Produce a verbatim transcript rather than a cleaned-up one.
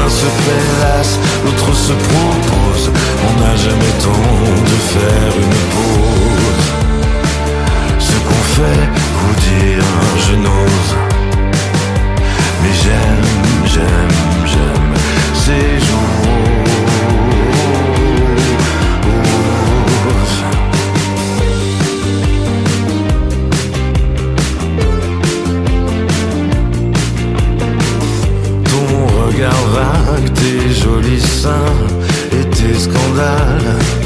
l'un se prélasse, l'autre se propose. On n'a jamais temps de faire une pause. Ce qu'on fait, vous dire, je n'ose. Mais j'aime, j'aime, j'aime ces jours. Ton regard vague, tes jolis seins et tes scandales.